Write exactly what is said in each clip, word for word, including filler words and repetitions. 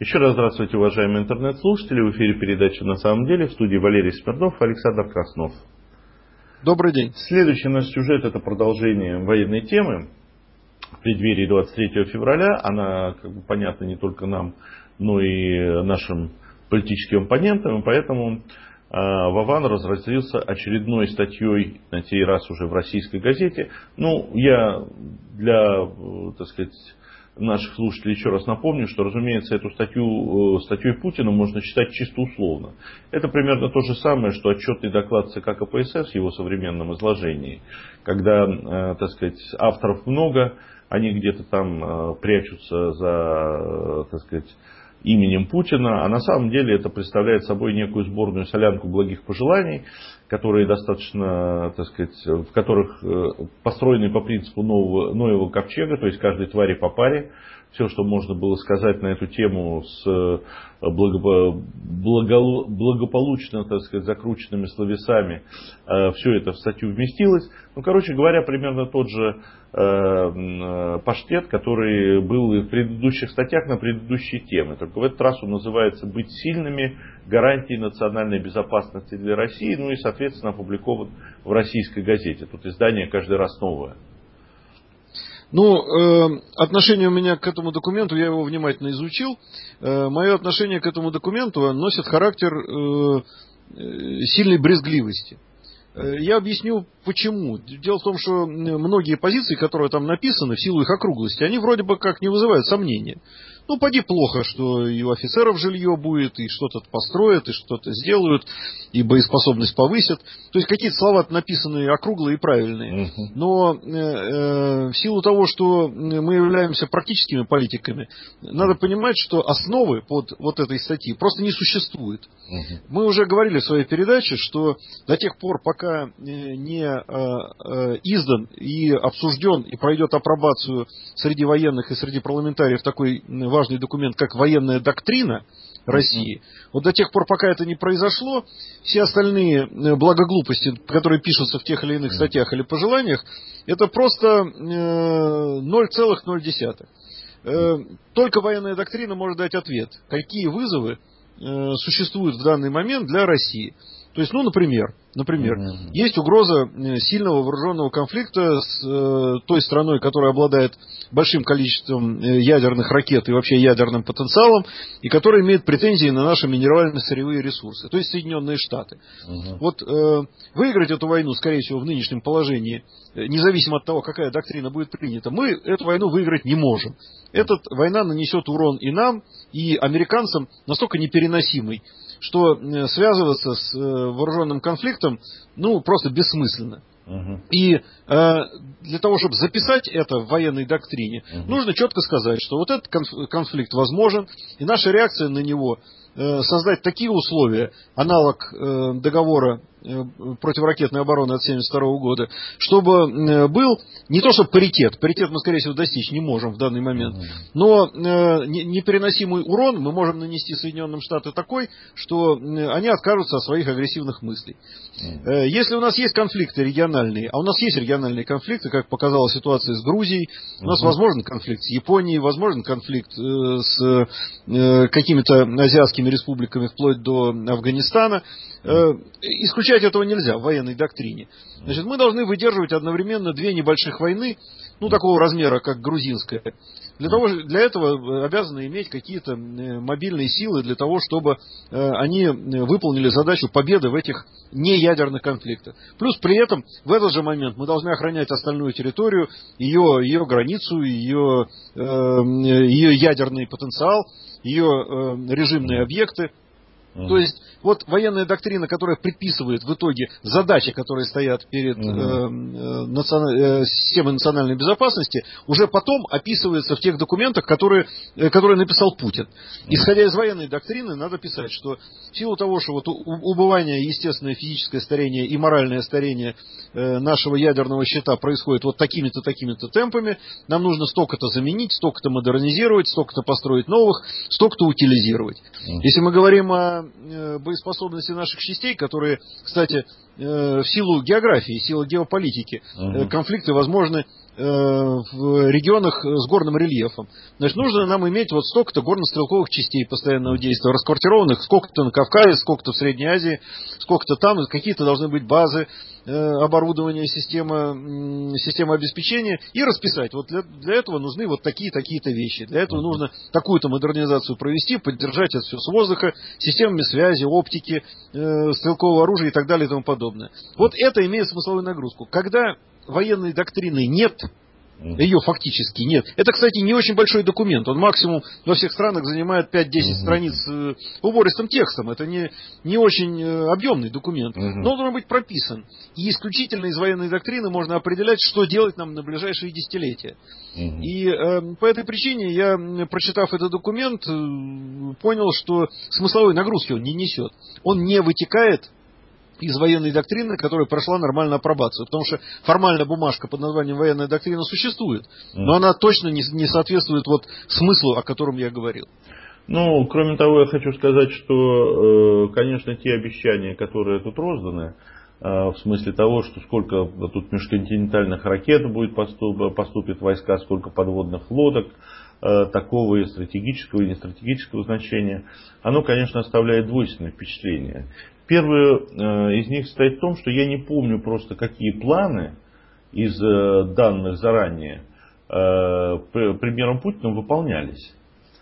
Еще раз здравствуйте, уважаемые интернет-слушатели. В эфире передача «На самом деле». В студии Валерий Смирнов и Александр Краснов. Добрый день. Следующий наш сюжет – это продолжение военной темы. В преддверии двадцать третьего февраля она, как бы, понятна не только нам, но и нашим политическим оппонентам. И поэтому Вован разразился очередной статьей, на сей раз уже в российской газете. Ну, я для, так сказать, наших слушателей еще раз напомню, что, разумеется, эту статью, статьей Путина можно читать чисто условно. Это примерно то же самое, что отчетный доклад ЦК КПСС в его современном изложении, когда, так сказать, авторов много, они где-то там прячутся за, так сказать, именем Путина, а на самом деле это представляет собой некую сборную солянку благих пожеланий, которые достаточно, так сказать, в которых построены по принципу нового, Ноева ковчега, то есть каждой твари по паре. Все, что можно было сказать на эту тему с благо, благо, благополучно, так сказать, закрученными словесами, все это в статью вместилось. Ну, короче говоря, примерно тот же э, паштет, который был и в предыдущих статьях на предыдущие темы. Только в этот раз он называется «Быть сильными. Гарантии национальной безопасности для России». Ну и, соответственно, опубликован в российской газете. Тут издание каждый раз новое. Ну, э, отношение у меня к этому документу, я его внимательно изучил. Э, мое отношение к этому документу носит характер э, сильной брезгливости. Э, я объясню, почему. Дело в том, что многие позиции, которые там написаны, в силу их округлости, они вроде бы как не вызывают сомнения. Ну, поди плохо, что и у офицеров жилье будет, и что-то построят, и что-то сделают, и боеспособность повысят. То есть какие-то слова написаны округлые и правильные. Но э, э, в силу того, что мы являемся практическими политиками, надо понимать, что основы под вот этой статьи просто не существует. Мы уже говорили в своей передаче, что до тех пор, пока не э, э, издан и обсужден и пройдет апробацию среди военных и среди парламентариев такой важный документ, как военная доктрина России, uh-huh. вот до тех пор, пока это не произошло, все остальные благоглупости, которые пишутся в тех или иных uh-huh. статьях или пожеланиях, это просто э, ноль целых ноль десятых. Э, только военная доктрина может дать ответ, какие вызовы э, существуют в данный момент для России. То есть, ну, например, например, mm-hmm. есть угроза сильного вооруженного конфликта с э, той страной, которая обладает большим количеством ядерных ракет и вообще ядерным потенциалом, и которая имеет претензии на наши минерально-сырьевые ресурсы, то есть Соединенные Штаты. Mm-hmm. Вот э, выиграть эту войну, скорее всего, в нынешнем положении, независимо от того, какая доктрина будет принята, мы эту войну выиграть не можем. Эта война нанесет урон и нам, и американцам настолько непереносимый, что связываться с вооруженным конфликтом, ну, просто бессмысленно. Uh-huh. И э, для того, чтобы записать это в военной доктрине, uh-huh. нужно четко сказать, что вот этот конф- конфликт возможен, и наша реакция на него э, создать такие условия, аналог э, договора э, противоракетной обороны от семьдесят второго года, чтобы э, был не то что паритет, паритет мы, скорее всего, достичь не можем в данный момент, uh-huh. но э, непереносимый урон мы можем нанести Соединенным Штатам такой, что э, они откажутся от своих агрессивных мыслей. Uh-huh. Э, если у нас есть конфликты региональные, а у нас есть региональные конфликты, как показала ситуация с Грузией, у нас uh-huh. возможен конфликт с Японией, возможен конфликт э, с э, какими-то азиатскими республиками вплоть до Афганистана. Э, исключать этого нельзя в военной доктрине. Значит, мы должны выдерживать одновременно две небольших войны, ну, такого размера, как грузинская. Для, того, для этого обязаны иметь какие-то мобильные силы для того, чтобы они выполнили задачу победы в этих неядерных конфликтах. Плюс при этом в этот же момент мы должны охранять остальную территорию, ее, ее границу, ее, ее ядерный потенциал, ее режимные объекты. Mm-hmm. То есть, вот военная доктрина, которая предписывает в итоге задачи, которые стоят перед mm-hmm. э, национ... э, системой национальной безопасности, уже потом описывается в тех документах, которые, э, которые написал Путин. Mm-hmm. Исходя из военной доктрины, надо писать, что в силу того, что вот убывание, естественное физическое старение и моральное старение э, нашего ядерного щита происходит вот такими-то, такими-то темпами, нам нужно столько-то заменить, столько-то модернизировать, столько-то построить новых, столько-то утилизировать. Mm-hmm. Если мы говорим о боеспособности наших частей, которые, кстати, в силу географии, в силу геополитики, uh-huh. конфликты возможны в регионах с горным рельефом. Значит, нужно нам иметь вот столько-то горно-стрелковых частей постоянного действия, расквартированных, сколько-то на Кавказе, сколько-то в Средней Азии, сколько-то там, какие-то должны быть базы, оборудование, система, система обеспечения, и расписать. Вот для, для этого нужны вот такие-такие-то вещи. Для этого нужно такую-то модернизацию провести, поддержать это все с воздуха, системами связи, оптики, э, стрелкового оружия и так далее и тому подобное. Вот это имеет смысловую нагрузку. Когда военной доктрины нет, ее фактически нет. Это, кстати, не очень большой документ. Он максимум во всех странах занимает пять-десять uh-huh. страниц э, убористым текстом. Это не, не очень э, объемный документ. Uh-huh. Но он должен быть прописан. И исключительно из военной доктрины можно определять, что делать нам на ближайшие десятилетия. Uh-huh. И э, по этой причине я, прочитав этот документ, э, понял, что смысловой нагрузки он не несет. Он не вытекает из военной доктрины, которая прошла нормальную апробацию. Потому что формальная бумажка под названием военная доктрина существует, но она точно не, не соответствует вот смыслу, о котором я говорил. Ну, кроме того, я хочу сказать, что, конечно, те обещания, которые тут розданы, в смысле того, что сколько тут межконтинентальных ракет будет поступ, поступит в войска, сколько подводных лодок, такого и стратегического, и нестратегического значения, оно, конечно, оставляет двойственное впечатление. Первое из них состоит в том, что я не помню просто, какие планы из данных заранее премьером Путиным выполнялись.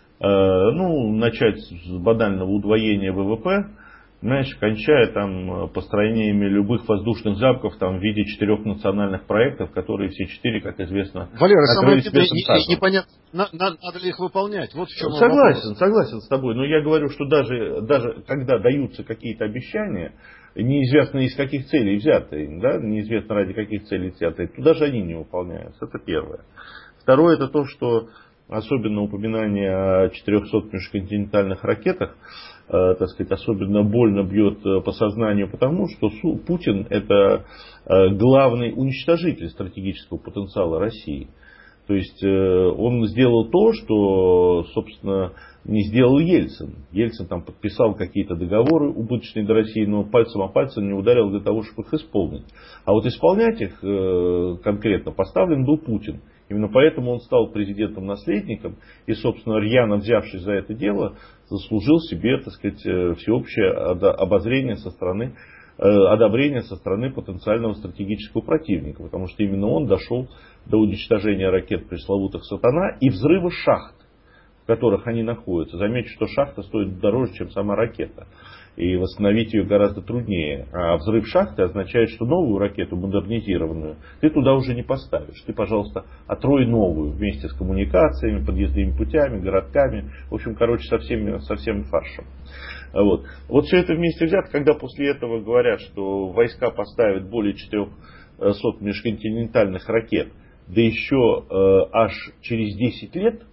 Ну, начать с банального удвоения ВВП, знаешь, кончая там построениями любых воздушных замков там, в виде четырех национальных проектов, которые все четыре, как известно, Валера, самое непонятно, надо ли их выполнять. Вот в чем согласен, вопрос. Согласен с тобой, но я говорю, что даже, даже когда даются какие-то обещания, неизвестно из каких целей взятые, да, неизвестно ради каких целей взятые, то даже они не выполняются. Это первое. Второе, это то, что особенно упоминание о четырехсот межконтинентальных ракетах, э, так сказать, особенно больно бьет по сознанию, потому что Путин это э, главный уничтожитель стратегического потенциала России. То есть э, он сделал то, что, собственно, не сделал Ельцин. Ельцин там подписал какие-то договоры убыточные для России, но пальцем о пальцем не ударил для того, чтобы их исполнить. А вот исполнять их э, конкретно поставлен был Путин. Именно поэтому он стал президентом-наследником и, собственно, рьяно взявшись за это дело, заслужил себе, так сказать, всеобщее обозрение со стороны, одобрение со стороны потенциального стратегического противника. Потому что именно он дошел до уничтожения ракет пресловутых «Сатана» и взрыва шахт, в которых они находятся. Замечу, что шахта стоит дороже, чем сама ракета. И восстановить ее гораздо труднее. А взрыв шахты означает, что новую ракету, модернизированную, ты туда уже не поставишь. Ты, пожалуйста, отрой новую вместе с коммуникациями, подъездными путями, городками. В общем, короче, со всеми, со всем фаршем. Вот. Вот все это вместе взято, когда после этого говорят, что войска поставят более четырехсот межконтинентальных ракет, да еще э, аж через десять лет,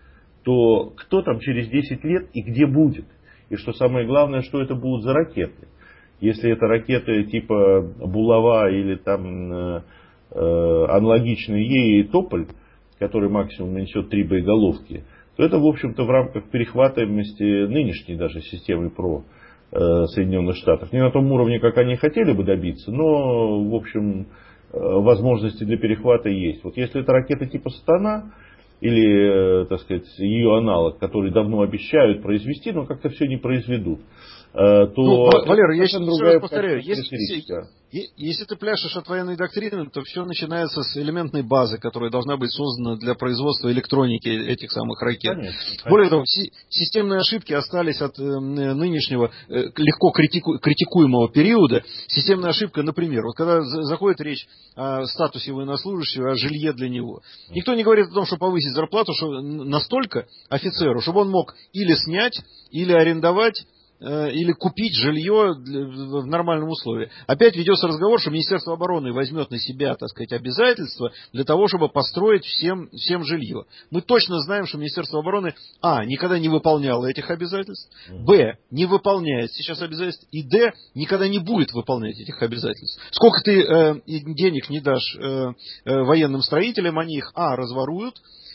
то кто там через десять лет и где будет? И что самое главное, что это будут за ракеты. Если это ракеты типа Булава или там э, э, аналогичные ей Тополь, который максимум нанесет три боеголовки, то это, в общем-то, в рамках перехватываемости нынешней даже системы ПРО э, Соединенных Штатов. Не на том уровне, как они хотели бы добиться, но, в общем, э, возможности для перехвата есть. Вот если это ракета типа «Сатана», или, так сказать, ее аналог, который давно обещают произвести, но как-то все не произведут, то... Ну, Валера, я еще раз повторяю, если, если ты пляшешь от военной доктрины, то все начинается с элементной базы, которая должна быть создана для производства электроники этих самых ракет. Конечно, конечно. Более того, системные ошибки остались от э, нынешнего э, легко критику, критикуемого периода. Системная ошибка, например, вот когда заходит речь о статусе военнослужащего, о жилье для него. Никто не говорит о том, что повысить зарплату что настолько офицеру, чтобы он мог или снять, или арендовать, или купить жилье в нормальном условии. Опять ведется разговор, что Министерство обороны возьмет на себя, так сказать, обязательства для того, чтобы построить всем, всем жилье. Мы точно знаем, что Министерство обороны, а, никогда не выполняло этих обязательств, б, не выполняет сейчас обязательств, и д, никогда не будет выполнять этих обязательств. Сколько ты э, денег не дашь э, э, военным строителям, они их, а, разворуют,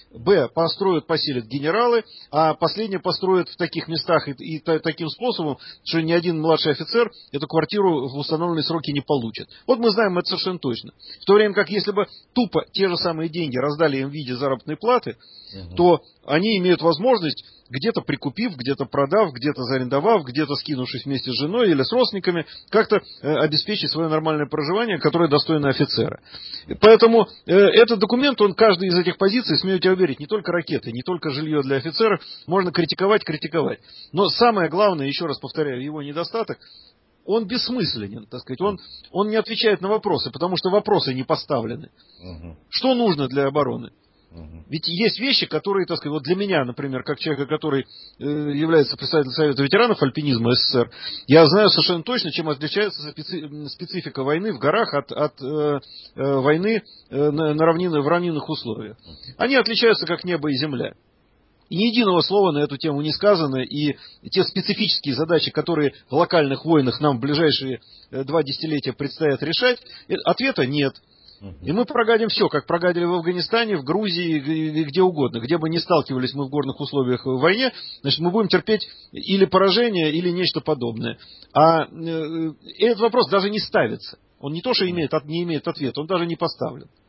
Б. Построят, поселят генералы, а последние построят в таких местах и, и та, таким способом, что ни один младший офицер эту квартиру в установленные сроки не получит. Вот мы знаем это совершенно точно. В то время как если бы тупо те же самые деньги раздали им в виде заработной платы, угу. то они имеют возможность, где-то прикупив, где-то продав, где-то заарендовав, где-то скинувшись вместе с женой или с родственниками, как-то э, обеспечить свое нормальное проживание, которое достойно офицера. Поэтому э, этот документ, он каждый из этих позиций, смею тебя уверить, не только ракеты, не только жилье для офицеров, можно критиковать, критиковать. Но самое главное, еще раз повторяю, его недостаток, он бессмысленен, так сказать, он, он не отвечает на вопросы, потому что вопросы не поставлены. Угу. Что нужно для обороны? Ведь есть вещи, которые, так сказать, вот для меня, например, как человека, который э, является представителем Совета ветеранов альпинизма СССР, я знаю совершенно точно, чем отличается специ, специфика войны в горах от, от э, э, войны э, на, на равнинах, в равнинных условиях. Они отличаются как небо и земля. И ни единого слова на эту тему не сказано, и те специфические задачи, которые в локальных войнах нам в ближайшие два десятилетия предстоят решать, ответа нет. И мы прогадим все, как прогадили в Афганистане, в Грузии и где угодно. Где бы ни сталкивались мы в горных условиях в войне, значит, мы будем терпеть или поражение, или нечто подобное. А э, этот вопрос даже не ставится. Он не то, что имеет, не имеет ответа, он даже не поставлен.